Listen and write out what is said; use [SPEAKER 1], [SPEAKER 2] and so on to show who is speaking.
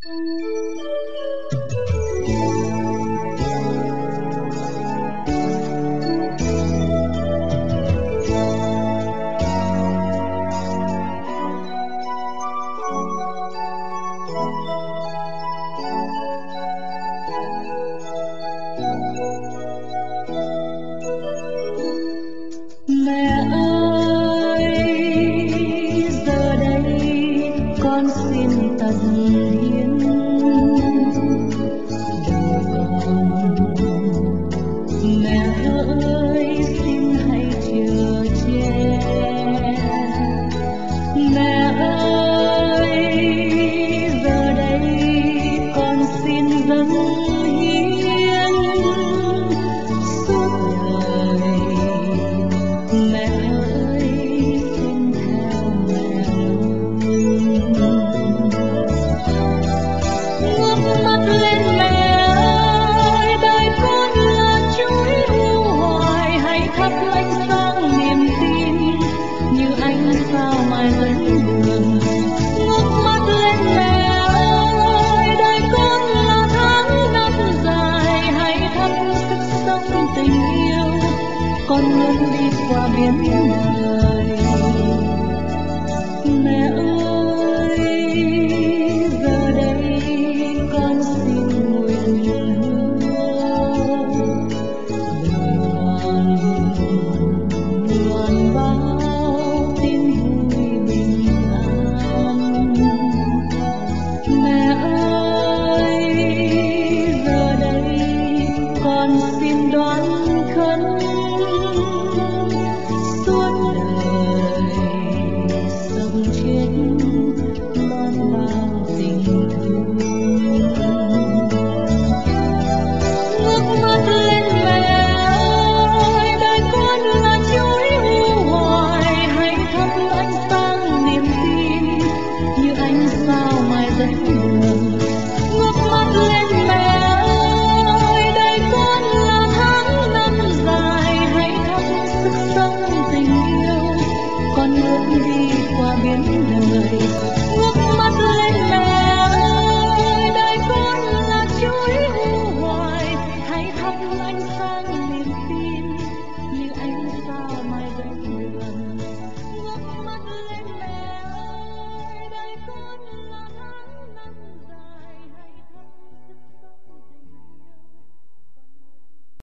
[SPEAKER 1] Mẹ ơi, giờ đây con xin tận hiến đời con. Mẹ ơi, xin hãy chở che. Mẹ ơi, giờ đây con xin dâng hiến suốt đời. Mẹ ơi, xin theo mẹ luôn. Ngước mắt lên mẹ ơi, đời con là chuỗi u hoài. Hãy thắp ánh sáng niềm tin như ánh sao mai dẫn đường. Ngước mắt lên mẹ ơi, đời con là tháng năm dài. Hãy thắp sức sống tình yêu, con luôn đi qua biển đời. Mẹ ơi, giờ đây con xin nguyện hứa đời con loan báo tin vui bình an. Mẹ ơi, giờ đây con xin đoán khấn suốt đời sống chết loan bao tình thương. Ngước mắt lên mẹ ơi, đời con là chuỗi u hoài. Hãy thắp ánh sáng niềm tin như ánh sao mai dẫn đường. Ngước mắt lên mẹ ơi, đời con là tháng năm dài. Hãy thắp sức sống tình yêu, con bước đi qua biển đời.